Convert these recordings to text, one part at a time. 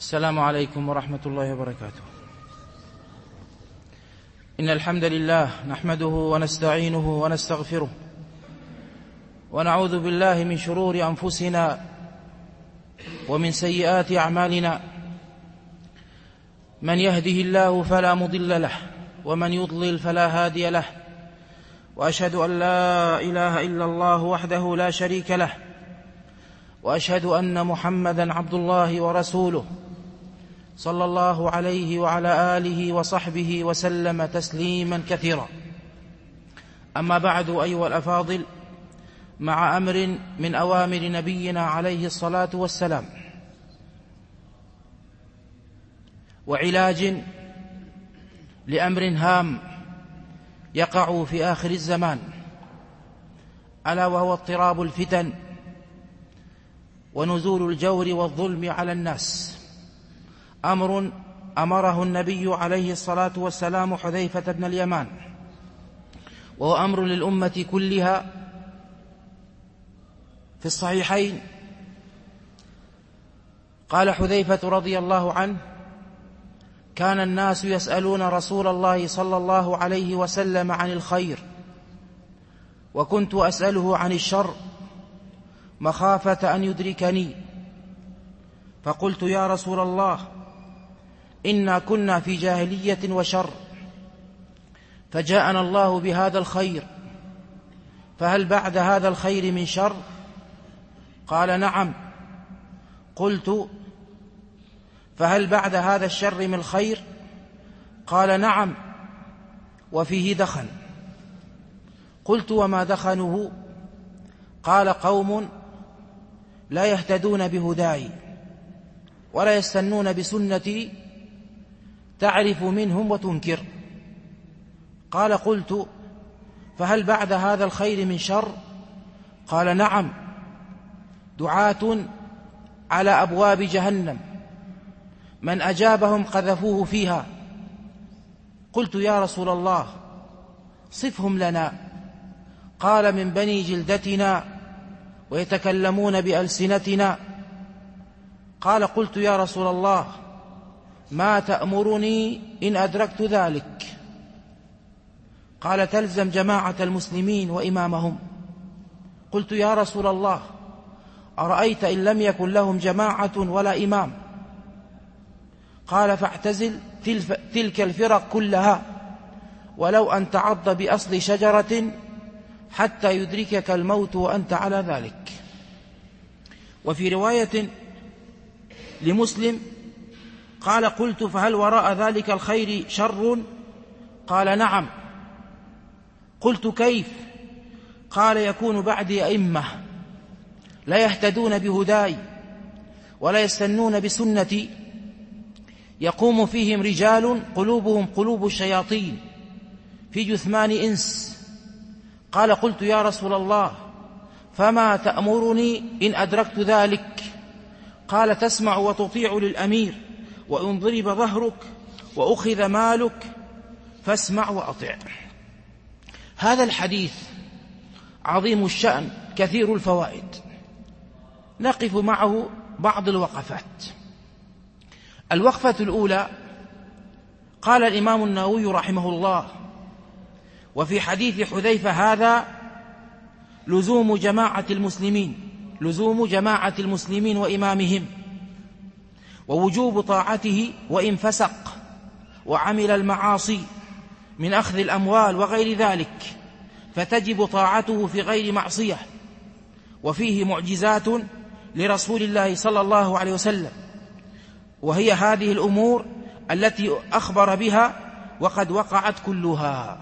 السلام عليكم ورحمة الله وبركاته. إن الحمد لله نحمده ونستعينه ونستغفره ونعوذ بالله من شرور أنفسنا ومن سيئات أعمالنا، من يهده الله فلا مضل له ومن يضلل فلا هادي له، وأشهد أن لا إله إلا الله وحده لا شريك له، وأشهد أن محمدا عبد الله ورسوله صلى الله عليه وعلى آله وصحبه وسلم تسليما كثيرا. أما بعد أيها الأفاضل، مع أمر من أوامر نبينا عليه الصلاة والسلام وعلاج لأمر هام يقع في آخر الزمان، ألا وهو اضطراب الفتن ونزول الجور والظلم على الناس. أمر أمره النبي عليه الصلاة والسلام حذيفة بن اليمان، وهو أمر للأمة كلها. في الصحيحين قال حذيفة رضي الله عنه: كان الناس يسألون رسول الله صلى الله عليه وسلم عن الخير، وكنت أسأله عن الشر مخافة أن يدركني، فقلت: يا رسول الله، إنا كنا في جاهلية وشر، فجاءنا الله بهذا الخير، فهل بعد هذا الخير من شر؟ قال: نعم. قلت: فهل بعد هذا الشر من خير؟ قال: نعم، وفيه دخن. قلت: وما دخنه؟ قال: قوم لا يهتدون بهداي ولا يستنون بسنتي، تعرف منهم وتنكر. قال: قلت: فهل بعد هذا الخير من شر؟ قال: نعم، دعاة على أبواب جهنم، من أجابهم قذفوه فيها. قلت: يا رسول الله، صفهم لنا. قال: من بني جلدتنا ويتكلمون بألسنتنا. قال: قلت: يا رسول الله، ما تأمرني إن أدركت ذلك؟ قال: تلزم جماعة المسلمين وإمامهم. قلت: يا رسول الله، أرأيت إن لم يكن لهم جماعة ولا إمام؟ قال: فاعتزل تلك الفرق كلها، ولو أن تعض بأصل شجرة حتى يدركك الموت وأنت على ذلك. وفي رواية لمسلم قال: قلت: فهل وراء ذلك الخير شر؟ قال: نعم. قلت: كيف؟ قال: يكون بعدي أئمة لا يهتدون بهداي ولا يستنون بسنتي، يقوم فيهم رجال قلوبهم قلوب الشياطين في جثمان إنس. قال: قلت: يا رسول الله، فما تأمرني إن أدركت ذلك؟ قال: تسمع وتطيع للأمير، وإن ضرب ظهرك وأخذ مالك فاسمع وأطع. هذا الحديث عظيم الشأن كثير الفوائد، نقف معه بعض الوقفات. الوقفة الأولى: قال الإمام النووي رحمه الله: وفي حديث حذيفة هذا لزوم جماعة المسلمين وإمامهم، ووجوب طاعته وإن فسق وعمل المعاصي من أخذ الأموال وغير ذلك، فتجب طاعته في غير معصية. وفيه معجزات لرسول الله صلى الله عليه وسلم، وهي هذه الأمور التي أخبر بها وقد وقعت كلها.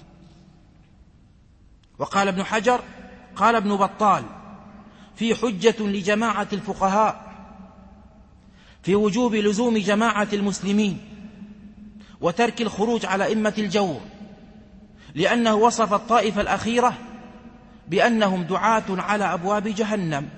وقال ابن حجر، قال ابن بطال في حجة لجماعة الفقهاء في وجوب لزوم جماعة المسلمين وترك الخروج على أئمة الجور، لأنه وصف الطائفة الأخيرة بأنهم دعاة على أبواب جهنم،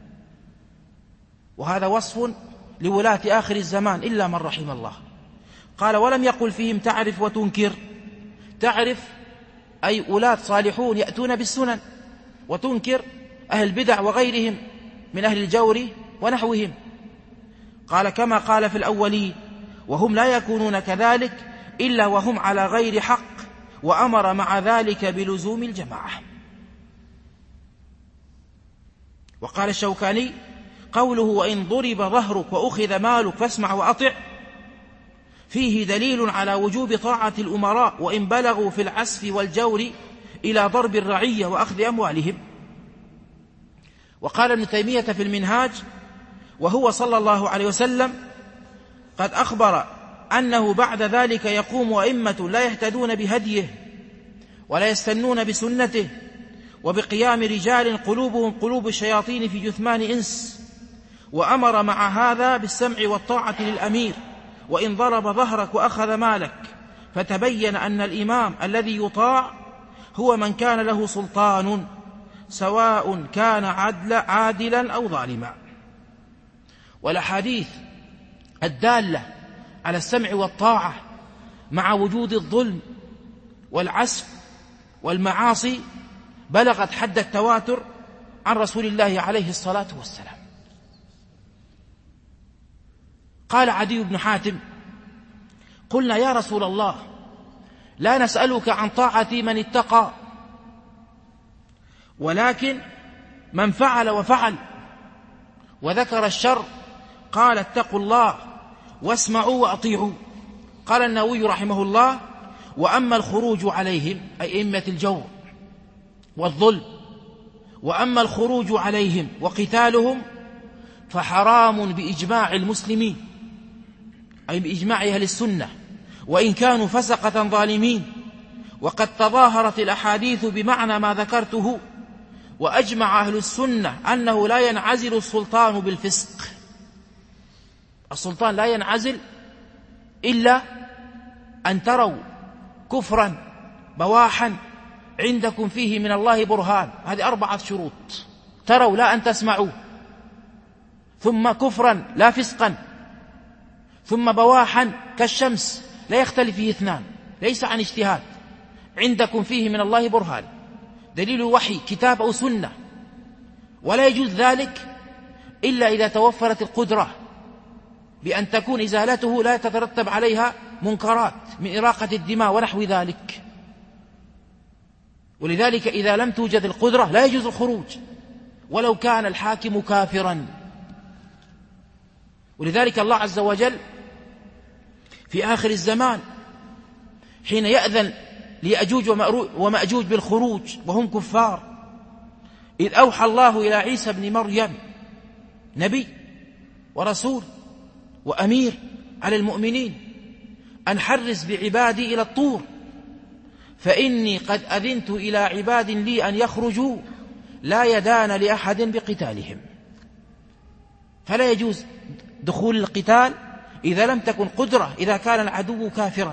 وهذا وصف لولاة آخر الزمان إلا من رحم الله. قال: ولم يقل فيهم تعرف وتنكر. تعرف أي ولاة صالحون يأتون بالسنن، وتنكر أهل البدع وغيرهم من أهل الجور ونحوهم. قال كما قال في الأولين وهم لا يكونون كذلك إلا وهم على غير حق، وأمر مع ذلك بلزوم الجماعة. وقال الشوكاني قوله وإن ضرب ظهرك وأخذ مالك فاسمع وأطع فيه دليل على وجوب طاعة الأمراء وإن بلغوا في العسف والجور إلى ضرب الرعية وأخذ أموالهم. وقال ابن تيمية في المنهاج وهو صلى الله عليه وسلم قد أخبر أنه بعد ذلك يقوم أئمة لا يهتدون بهديه ولا يستنون بسنته، وبقيام رجال قلوبهم قلوب الشياطين في جثمان إنس، وأمر مع هذا بالسمع والطاعة للأمير وإن ضرب ظهرك وأخذ مالك، فتبين أن الإمام الذي يطاع هو من كان له سلطان سواء كان عادلا أو ظالما. والأحاديث الدالة على السمع والطاعة مع وجود الظلم والعسف والمعاصي بلغت حد التواتر عن رسول الله عليه الصلاة والسلام. قال عدي بن حاتم قلنا يا رسول الله لا نسألك عن طاعة من اتقى ولكن من فعل وفعل وذكر الشر، قال اتقوا الله واسمعوا وأطيعوا. قال النووي رحمه الله وأما الخروج عليهم أي أئمة الجور والظلم، وأما الخروج عليهم وقتالهم فحرام بإجماع المسلمين أي بإجماع أهل السنة وإن كانوا فسقة ظالمين، وقد تظاهرت الأحاديث بمعنى ما ذكرته، وأجمع أهل السنة أنه لا ينعزل السلطان بالفسق. السلطان لا ينعزل إلا أن تروا كفرا بواحا عندكم فيه من الله برهان، هذه 4 شروط: تروا لا أن تسمعوا، ثم كفرا لا فسقا، ثم بواحا كالشمس لا يختلف فيه 2 ليس عن اجتهاد، عندكم فيه من الله برهان دليل وحي كتاب أو سنة. ولا يجوز ذلك إلا إذا توفرت القدرة بأن تكون إزالته لا يترتب عليها منكرات من إراقة الدماء ونحو ذلك. ولذلك إذا لم توجد القدرة لا يجوز الخروج ولو كان الحاكم كافرا. ولذلك الله عز وجل في آخر الزمان حين يأذن ليأجوج ومأجوج بالخروج وهم كفار، إذ أوحى الله إلى عيسى بن مريم نبي ورسول وأمير على المؤمنين أن حرس بعبادي إلى الطور فإني قد أذنت إلى عباد لي أن يخرجوا لا يدان لأحد بقتالهم. فلا يجوز دخول القتال إذا لم تكن قدرة، إذا كان العدو كافرا.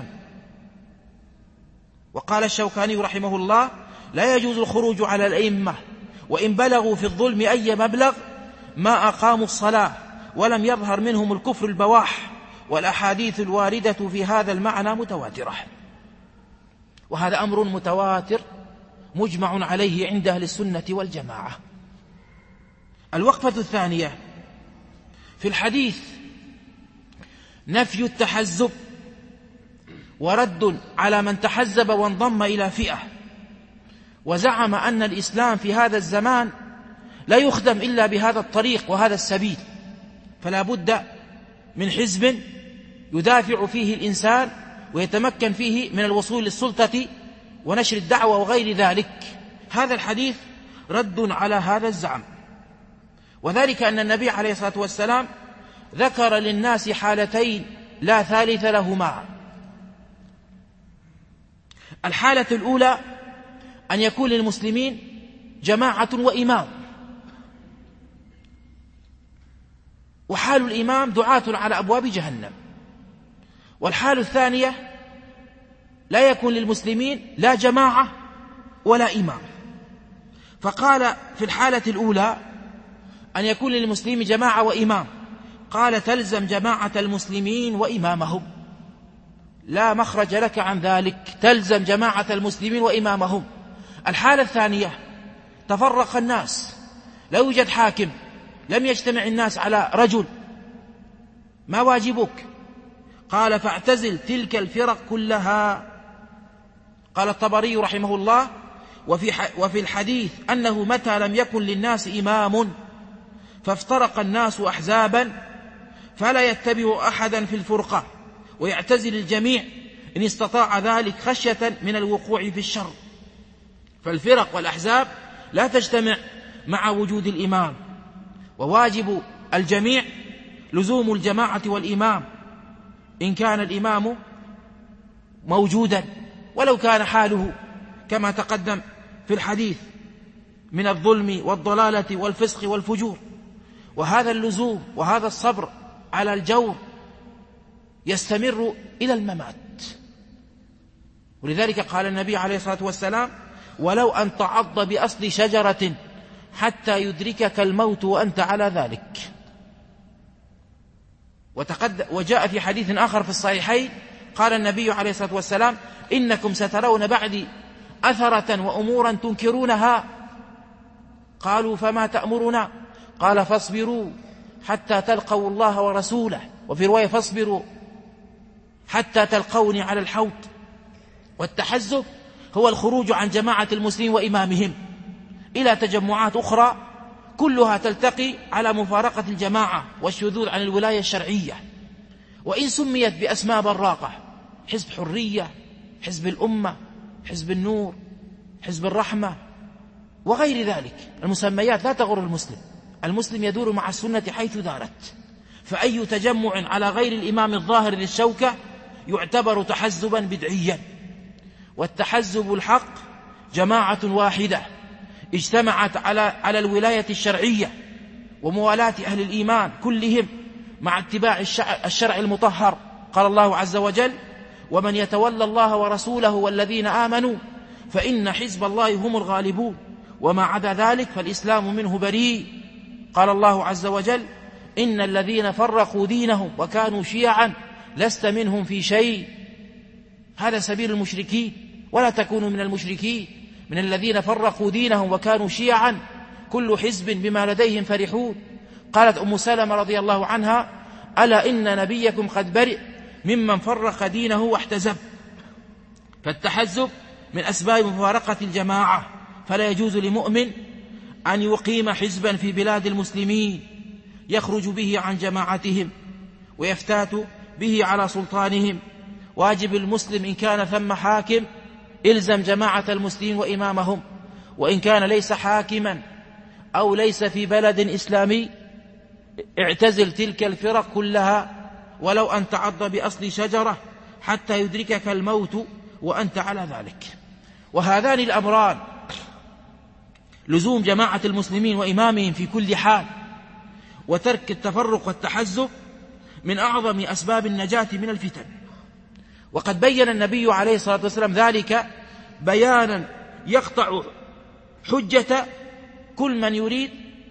وقال الشوكاني رحمه الله لا يجوز الخروج على الأئمة وإن بلغوا في الظلم أي مبلغ ما أقاموا الصلاة ولم يظهر منهم الكفر البواح، والأحاديث الواردة في هذا المعنى متواترة. وهذا أمر متواتر مجمع عليه عند أهل السنة والجماعة. الوقفة الثانية في الحديث نفي التحزب ورد على من تحزب وانضم إلى فئة وزعم أن الإسلام في هذا الزمان لا يخدم إلا بهذا الطريق وهذا السبيل، فلا بد من حزب يدافع فيه الإنسان ويتمكن فيه من الوصول للسلطة ونشر الدعوة وغير ذلك. هذا الحديث رد على هذا الزعم، وذلك أن النبي عليه الصلاة والسلام ذكر للناس حالتين لا ثالث لهما. الحالة الأولى أن يكون للمسلمين جماعة وإمام، وحال الإمام دعاة على أبواب جهنم. والحال الثانية لا يكون للمسلمين لا جماعة ولا إمام. فقال في الحالة الأولى أن يكون للمسلمين جماعة وإمام، قال تلزم جماعة المسلمين وإمامهم، لا مخرج لك عن ذلك، تلزم جماعة المسلمين وإمامهم. الحالة الثانية تفرق الناس، لا يوجد حاكم، لم يجتمع الناس على رجل ما واجبك؟ قال فاعتزل تلك الفرق كلها. قال الطبري رحمه الله وفي الحديث أنه متى لم يكن للناس إمام فافترق الناس أحزابا فلا يتبع أحدا في الفرقة ويعتزل الجميع إن استطاع ذلك خشية من الوقوع في الشر. فالفرق والأحزاب لا تجتمع مع وجود الإمام، وواجب الجميع لزوم الجماعة والإمام إن كان الإمام موجودا ولو كان حاله كما تقدم في الحديث من الظلم والضلالة والفسق والفجور. وهذا اللزوم وهذا الصبر على الجور يستمر إلى الممات. ولذلك قال النبي عليه الصلاة والسلام ولو أن تعض بأصل شجرة حتى يدركك الموت وأنت على ذلك. وجاء في حديث آخر في الصحيحين قال النبي عليه الصلاة والسلام إنكم سترون بعدي أثرة وأمورا تنكرونها. قالوا فما تأمرنا؟ قال فاصبروا حتى تلقوا الله ورسوله، وفي رواية فاصبروا حتى تلقوني على الحوض. والتحزب هو الخروج عن جماعة المسلمين وإمامهم إلى تجمعات أخرى كلها تلتقي على مفارقة الجماعة والشذوذ عن الولاية الشرعية، وإن سميت بأسماء براقة: حزب حرية، حزب الأمة، حزب النور، حزب الرحمة، وغير ذلك. المسميات لا تغر المسلم، المسلم يدور مع السنة حيث دارت. فأي تجمع على غير الإمام الظاهر للشوكة يعتبر تحزبا بدعيا. والتحزب الحق جماعة واحدة اجتمعت على الولاية الشرعية وموالاة أهل الإيمان كلهم مع اتباع الشرع المطهر. قال الله عز وجل: ومن يتولى الله ورسوله والذين آمنوا فإن حزب الله هم الغالبون وما عدا ذلك فالإسلام منه بريء. قال الله عز وجل: إن الذين فرقوا دينهم وكانوا شيعا لست منهم في شيء. هذا سبيل المشركين، ولا تكونوا من المشركين، من الذين فرقوا دينهم وكانوا شيعا كل حزب بما لديهم فرحون. قالت أم سلمة رضي الله عنها: ألا إن نبيكم قد برئ ممن فرق دينه واحتزب. فالتحزب من أسباب مفارقة الجماعة، فلا يجوز لمؤمن أن يقيم حزبا في بلاد المسلمين يخرج به عن جماعتهم ويفتات به على سلطانهم. واجب المسلم إن كان ثم حاكم إلزم جماعة المسلمين وإمامهم، وإن كان ليس حاكما أو ليس في بلد إسلامي اعتزل تلك الفرق كلها ولو أن تعض بأصل شجرة حتى يدركك الموت وأنت على ذلك. وهذان الأمران لزوم جماعة المسلمين وإمامهم في كل حال وترك التفرق والتحزب من أعظم أسباب النجاة من الفتن. وقد بين النبي عليه الصلاة والسلام ذلك بيانا يقطع حجة كل من يريد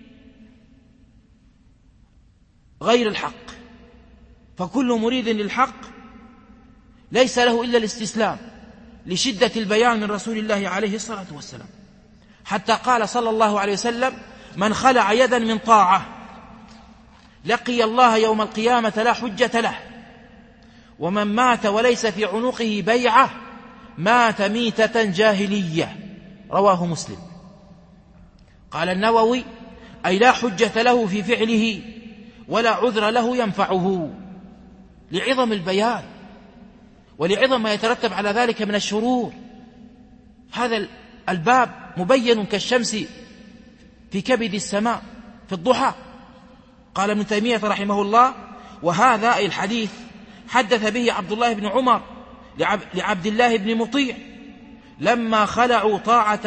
غير الحق. فكل مريد للحق ليس له إلا الاستسلام لشدة البيان من رسول الله عليه الصلاة والسلام، حتى قال صلى الله عليه وسلم: من خلع يدا من طاعة لقي الله يوم القيامة لا حجة له، ومن مات وليس في عنقه بيعة مات ميتة جاهلية. رواه مسلم. قال النووي: أي لا حجة له في فعله ولا عذر له ينفعه، لعظم البيان ولعظم ما يترتب على ذلك من الشرور. هذا الباب مبين كالشمس في كبد السماء في الضحى. قال ابن تيمية رحمه الله: وهذا أي الحديث حدث به عبد الله بن عمر لعبد الله بن مطيع لما خلعوا طاعة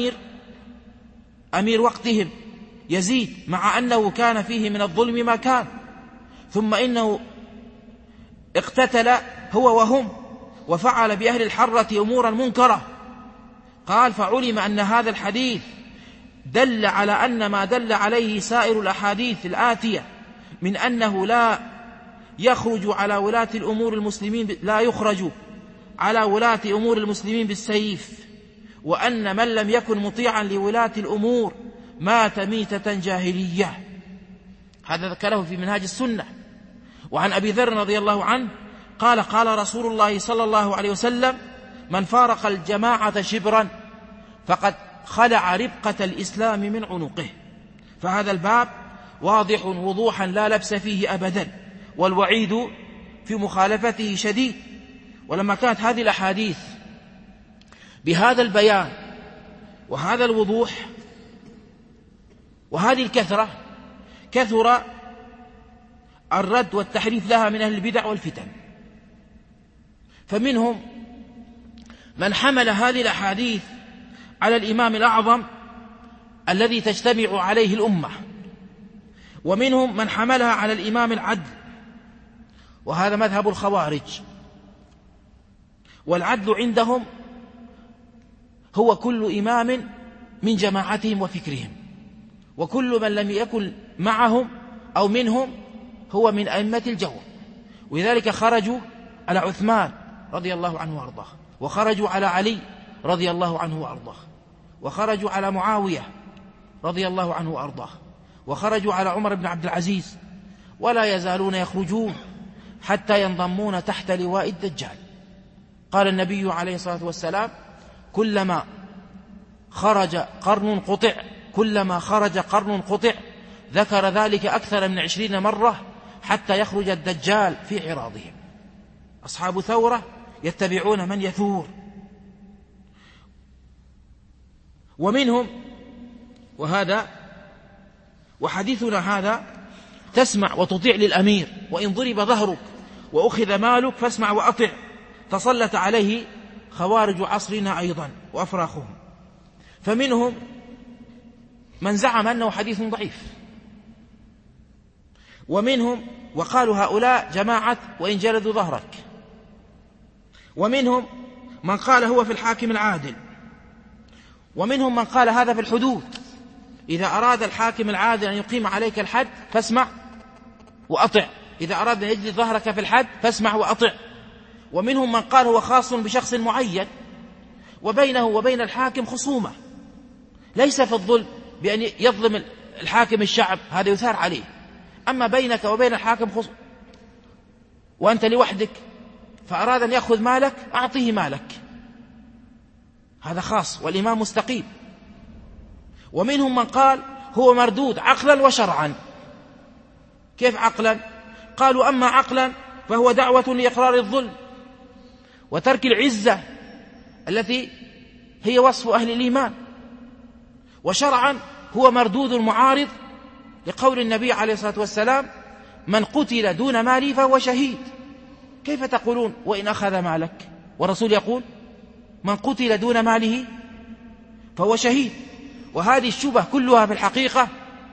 أمير وقتهم يزيد، مع أنه كان فيه من الظلم ما كان، ثم إنه اقتتل هو وهم وفعل بأهل الحرة أمورا منكرة. قال: فعلم أن هذا الحديث دل على أن ما دل عليه سائر الأحاديث الآتية من أنه لا يخرج على ولاة أمور المسلمين بالسيف، وأن من لم يكن مطيعا لولاة الأمور مات ميتة جاهلية. هذا ذكره في منهاج السنة. وعن أبي ذر رضي الله عنه قال قال رسول الله صلى الله عليه وسلم: من فارق الجماعة شبرا فقد خلع ربقة الإسلام من عنقه. فهذا الباب واضح وضوحا لا لبس فيه أبدا، والوعيد في مخالفته شديد. ولما كانت هذه الأحاديث بهذا البيان وهذا الوضوح وهذه الكثرة، كثر الرد والتحريف لها من أهل البدع والفتن. فمنهم من حمل هذه الأحاديث على الإمام الأعظم الذي تجتمع عليه الأمة، ومنهم من حملها على الإمام العدل، وهذا مذهب الخوارج. والعدل عندهم هو كل إمام من جماعتهم وفكرهم، وكل من لم يكن معهم أو منهم هو من أئمة الجور. ولذلك خرجوا على عثمان رضي الله عنه وأرضاه، وخرجوا على علي رضي الله عنه وأرضاه، وخرجوا على معاوية رضي الله عنه وأرضاه، وخرجوا على عمر بن عبد العزيز، ولا يزالون يخرجون حتى ينضمون تحت لواء الدجال. قال النبي عليه الصلاة والسلام: كلما خرج قرن قطع ذكر ذلك أكثر من 20 مرة حتى يخرج الدجال في عراضهم. أصحاب ثورة يتبعون من يثور. ومنهم، وحديثنا هذا تسمع وتطيع للأمير، وإن ضرب ظهرك وأخذ مالك فاسمع وأطع. تسلط عليه خوارج عصرنا أيضا وأفراخهم. فمنهم من زعم أنه حديث ضعيف، ومنهم وقالوا هؤلاء جماعة وإن جلدوا ظهرك، ومنهم من قال هو في الحاكم العادل، ومنهم من قال هذا في الحدود، إذا أراد الحاكم العادل أن يقيم عليك الحد فاسمع وأطع، إذا أراد أن يجلد ظهرك في الحد فاسمع وأطع. ومنهم من قال هو خاص بشخص معين وبينه وبين الحاكم خصومة، ليس في الظلم بأن يظلم الحاكم الشعب، هذا يثار عليه. أما بينك وبين الحاكم خصومة وأنت لوحدك، فأراد أن يأخذ مالك أعطيه مالك، هذا خاص والإمام مستقيم. ومنهم من قال هو مردود عقلا وشرعا. كيف عقلا؟ قالوا أما عقلا فهو دعوة لإقرار الظلم وترك العزة التي هي وصف أهل الإيمان، وشرعا هو مردود معارض لقول النبي عليه الصلاة والسلام: من قتل دون مالي فهو شهيد. كيف تقولون وإن أخذ مالك؟ والرسول يقول: من قتل دون ماله فهو شهيد. وهذه الشبه كلها في الحقيقة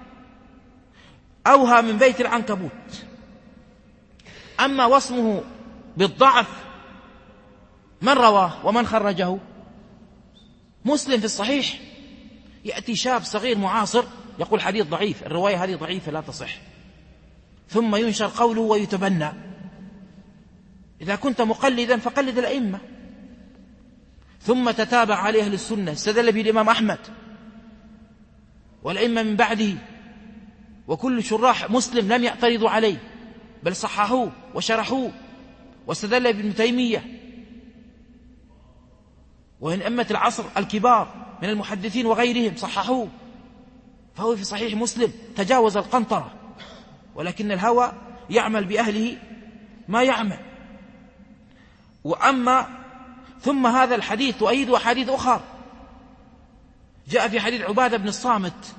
أوهى من بيت العنكبوت. أما وصمه بالضعف من رواه ومن خرجه؟ مسلم في الصحيح. يأتي شاب صغير معاصر يقول حديث ضعيف، الرواية هذه ضعيفة لا تصح، ثم ينشر قوله ويتبنى. إذا كنت مقلدا فقلد الأئمة. ثم تتابع عليه أهل السنة، استدل به الإمام أحمد والأئمة من بعده، وكل شراح مسلم لم يعترضوا عليه بل صححوه وشرحوه، واستدل ابن تيمية وإن أئمة العصر الكبار من المحدثين وغيرهم صححوه، فهو في صحيح مسلم تجاوز القنطرة. ولكن الهوى يعمل بأهله ما يعمل. ثم هذا الحديث تؤيد أحاديث أخرى. جاء في حديث عبادة بن الصامت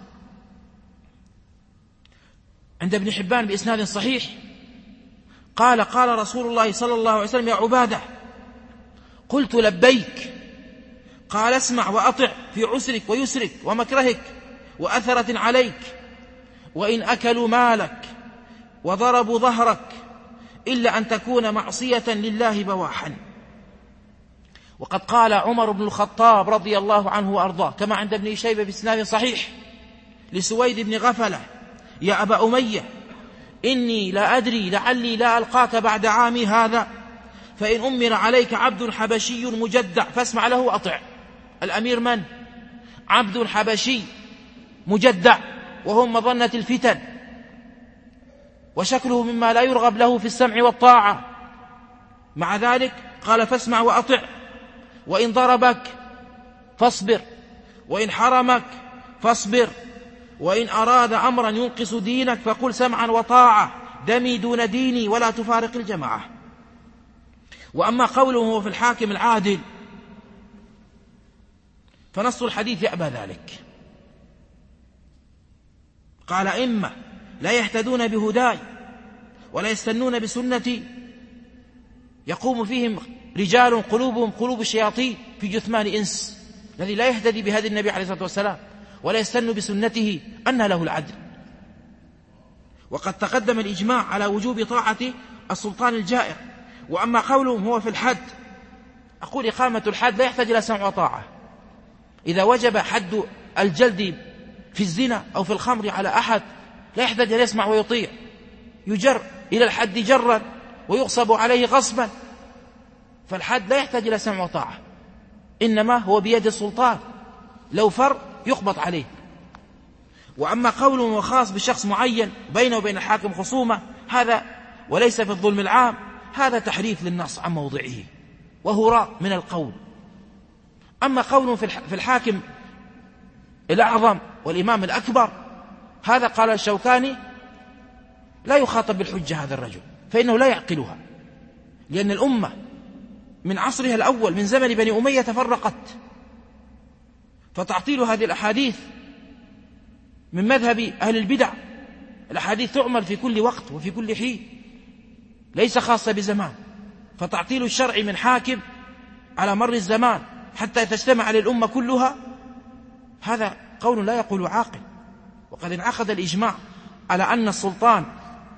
عند ابن حبان بإسناد صحيح، قال قال رسول الله صلى الله عليه وسلم: يا عبادة. قلت: لبيك. قال: اسمع وأطع في عسرك ويسرك ومكرهك وأثرة عليك، وإن أكلوا مالك وضربوا ظهرك إلا أن تكون معصية لله بواحا. وقد قال عمر بن الخطاب رضي الله عنه وأرضاه كما عند ابن شيبة بإسناد صحيح لسويد بن غفلة: يا أبا أمية، إني لا أدري لعلي لا ألقاك بعد عامي هذا، فإن أمر عليك عبد حبشي مجدع فاسمع له وأطع. الأمير من؟ عبد حبشي مجدع، وهم مظنة الفتن. وشكله مما لا يرغب له في السمع والطاعة. مع ذلك قال فاسمع وأطع، وإن ضربك فاصبر، وإن حرمك فاصبر، وإن أراد أمرا ينقص دينك فقل سمعا وطاعة، دمي دون ديني ولا تفارق الجماعة. وأما قوله هو في الحاكم العادل فنص الحديث يأبى ذلك. قال إما لا يهتدون بهداي ولا يستنون بسنتي، يقوم فيهم رجال قلوبهم قلوب الشياطين في جثمان إنس، الذي لا يهتدي بهدي النبي عليه الصلاة والسلام ولا يستن بسنته، أن له العدل. وقد تقدم الإجماع على وجوب طاعة السلطان الجائر. وأما قولهم هو في الحد، أقول إقامة الحد لا يحتاج إلى سمع وطاعة. إذا وجب حد الجلد في الزنا أو في الخمر على أحد لا يحتاج أن يسمع ويطيع، يجر إلى الحد جرا ويغصب عليه غصبا، فالحد لا يحتاج إلى سمع وطاعة، إنما هو بيد السلطان، لو فر يقبض عليه. وأما قوله هو خاص بشخص معين بينه وبين الحاكم خصومة، هذا وليس في الظلم العام، هذا تحريف للنص عن موضعه وهراء من القول. أما قوله في الحاكم الأعظم والإمام الأكبر، هذا قال الشوكاني لا يخاطب بالحجة هذا الرجل، فإنه لا يعقلها، لأن الأمة من عصرها الأول من زمن بني أمية تفرقت، فتعطيل هذه الأحاديث من مذهب أهل البدع. الأحاديث تعمل في كل وقت وفي كل حين، ليس خاصة بزمان، فتعطيل الشرع من حاكم على مر الزمان حتى تجتمع للأمة كلها، هذا قول لا يقول عاقل. وقد انعقد الإجماع على أن السلطان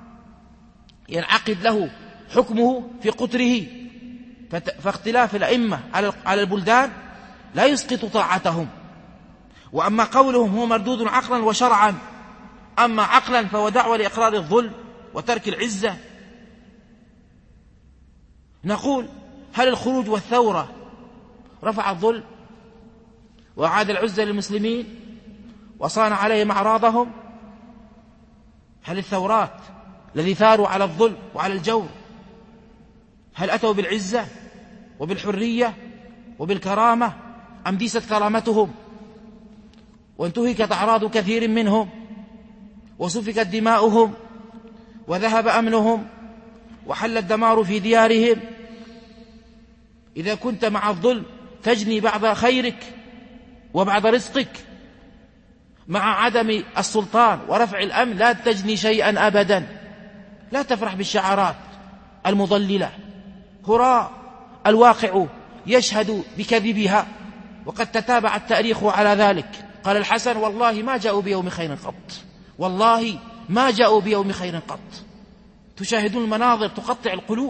ينعقد له حكمه في قطره، فاختلاف الأئمة على البلدان لا يسقط طاعتهم. وأما قولهم هو مردود عقلا وشرعا، أما عقلا فهو دعوة لإقرار الظلم وترك العزة. نقول هل الخروج والثورة رفع الظلم وأعاد العزة للمسلمين وصان عليهم أعراضهم؟ هل الثورات الذي ثاروا على الظلم وعلى الجور هل أتوا بالعزة وبالحرية وبالكرامة، أم ديست كرامتهم وانتهكت أعراض كثير منهم وسفكت دماؤهم وذهب أمنهم وحل الدمار في ديارهم؟ إذا كنت مع الظلم تجني بعض خيرك وبعض رزقك، مع عدم السلطان ورفع الأمن لا تجني شيئا أبدا. لا تفرح بالشعارات المضللة، هراء الواقع يشهد بكذبها، وقد تتابع التاريخ على ذلك. قال الحسن والله ما جاءوا بيوم خير قط، والله ما جاءوا بيوم خير قط. تشاهدون المناظر تقطع القلوب،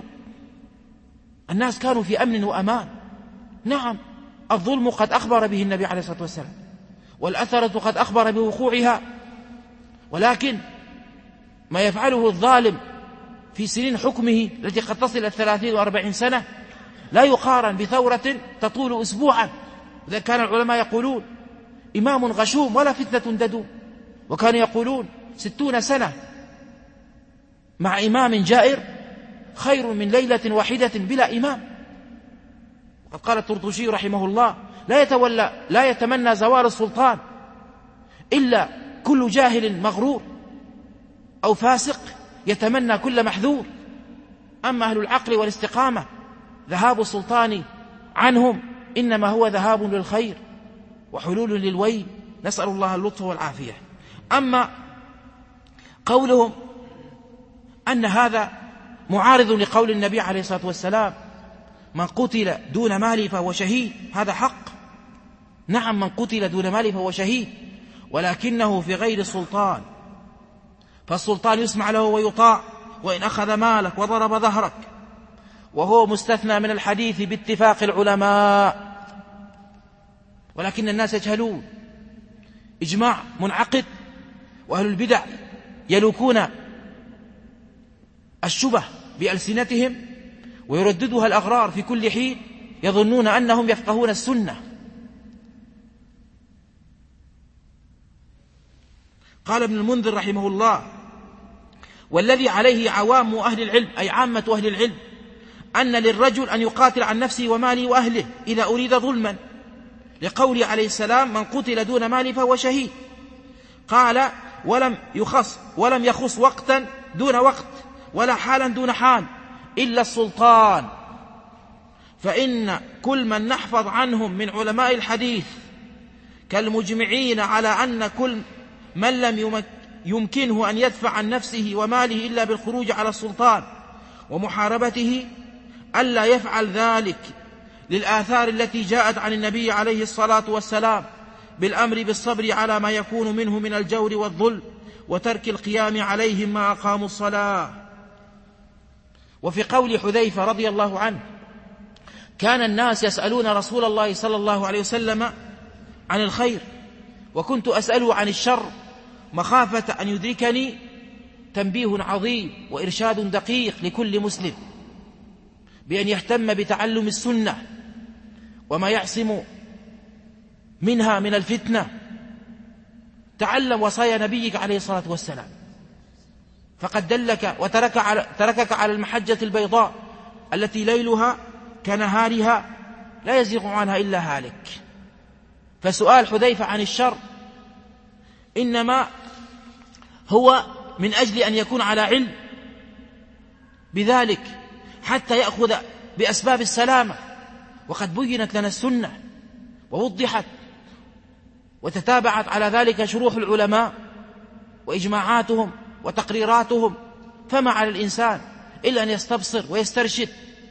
الناس كانوا في أمن وأمان. نعم الظلم قد أخبر به النبي عليه الصلاة والسلام، والأثرة قد أخبر بوقوعها، ولكن ما يفعله الظالم في سنين حكمه التي قد تصل إلى 30 و40 سنة لا يقارن بثورة تطول أسبوعا. إذا كان العلماء يقولون إمام غشوم ولا فتنة تدوم، وكانوا يقولون 60 سنة مع إمام جائر خير من ليلة واحدة بلا إمام. وقد قال الطرطوشي رحمه الله لا يتمنى زوال السلطان إلا كل جاهل مغرور أو فاسق يتمنى كل محذور. أما أهل العقل والاستقامة ذهاب السلطان عنهم إنما هو ذهاب للخير وحلول للويل، نسأل الله اللطف والعافية. أما قولهم أن هذا معارض لقول النبي عليه الصلاة والسلام من قتل دون ماله فهو شهيد، هذا حق. نعم من قتل دون ماله فهو شهيد، ولكنه في غير السلطان، فالسلطان يسمع له ويطاع وإن أخذ مالك وضرب ظهرك، وهو مستثنى من الحديث باتفاق العلماء. ولكن الناس يجهلون إجماع منعقد، وأهل البدع يلوكون الشبه بألسنتهم ويرددها الأغرار في كل حين، يظنون أنهم يفقهون السنة. قال ابن المنذر رحمه الله والذي عليه عوام أهل العلم أي عامة أهل العلم أن للرجل أن يقاتل عن نفسه وماله وأهله إذا أريد ظلما، لقوله عليه السلام: من قتل دون ماله فهو شهيد. قال: ولم يخص وقتا دون وقت ولا حالا دون حال إلا السلطان، فإن كل من نحفظ عنهم من علماء الحديث كالمجمعين على أن كل من لم يمكنه أن يدفع عن نفسه وماله إلا بالخروج على السلطان ومحاربته ألا يفعل ذلك، للآثار التي جاءت عن النبي عليه الصلاة والسلام بالأمر بالصبر على ما يكون منه من الجور والظلم وترك القيام عليهم ما أقاموا الصلاة. وفي قول حذيفة رضي الله عنه: كان الناس يسألون رسول الله صلى الله عليه وسلم عن الخير وكنت أسأله عن الشر مخافة أن يدركني. تنبيه عظيم وإرشاد دقيق لكل مسلم بأن يهتم بتعلم السنة وما يعصم منها من الفتنة. تعلم وصايا نبيك عليه الصلاة والسلام، فقد دلك وتركك على المحجة البيضاء التي ليلها كنهارها لا يزيغ عنها إلا هالك. فسؤال حذيفة عن الشر إنما هو من أجل أن يكون على علم بذلك حتى يأخذ بأسباب السلامة، وقد بينت لنا السنة ووضحت وتتابعت على ذلك شروح العلماء وإجماعاتهم وتقريراتهم، فما على الإنسان إلا أن يستبصر ويسترشد،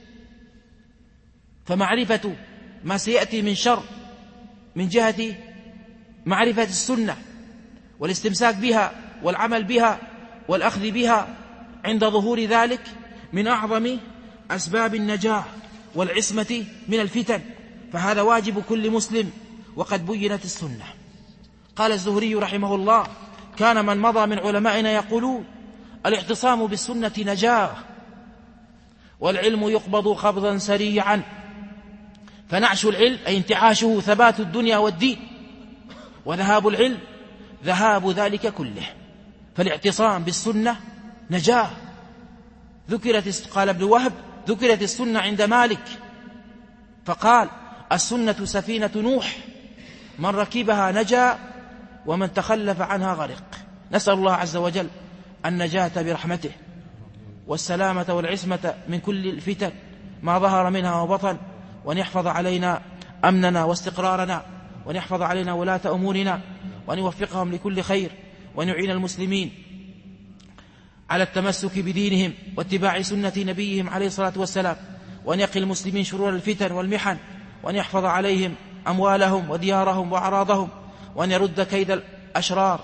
فمعرفة ما سيأتي من شر من جهة معرفة السنة والاستمساك بها والعمل بها والأخذ بها عند ظهور ذلك من أعظم أسباب النجاة والعصمة من الفتن، فهذا واجب كل مسلم وقد بينت السنة. قال الزهري رحمه الله: كان من مضى من علمائنا يقولون: الاعتصام بالسنة نجاة، والعلم يقبض قبضا سريعا. فنعش العلم أي انتعاشه ثبات الدنيا والدين، وذهاب العلم ذهاب ذلك كله. فالاعتصام بالسنة نجاة. قال ابن وهب: ذكرت السنة عند مالك فقال: السنة سفينة نوح، من ركبها نجا ومن تخلف عنها غرق. نسأل الله عز وجل النجاة برحمته والسلامة والعصمة من كل الفتن ما ظهر منها وبطن، وأن يحفظ علينا أمننا واستقرارنا، وأن يحفظ علينا ولاة أمورنا، وأن يوفقهم لكل خير، وأن يعين المسلمين على التمسك بدينهم واتباع سنة نبيهم عليه الصلاة والسلام، وأن يقي المسلمين شرور الفتن والمحن، وأن يحفظ عليهم أموالهم وديارهم وأعراضهم، وأن يرد كيد الأشرار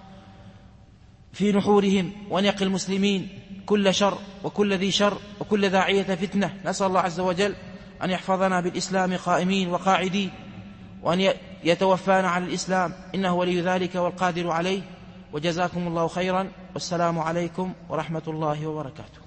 في نحورهم، وأن يقي المسلمين كل شر وكل ذي شر وكل داعية فتنة. نسأل الله عز وجل أن يحفظنا بالإسلام قائمين وقاعدين، وأن يتوفانا على الإسلام، إنه ولي ذلك والقادر عليه. وجزاكم الله خيرا، والسلام عليكم ورحمة الله وبركاته.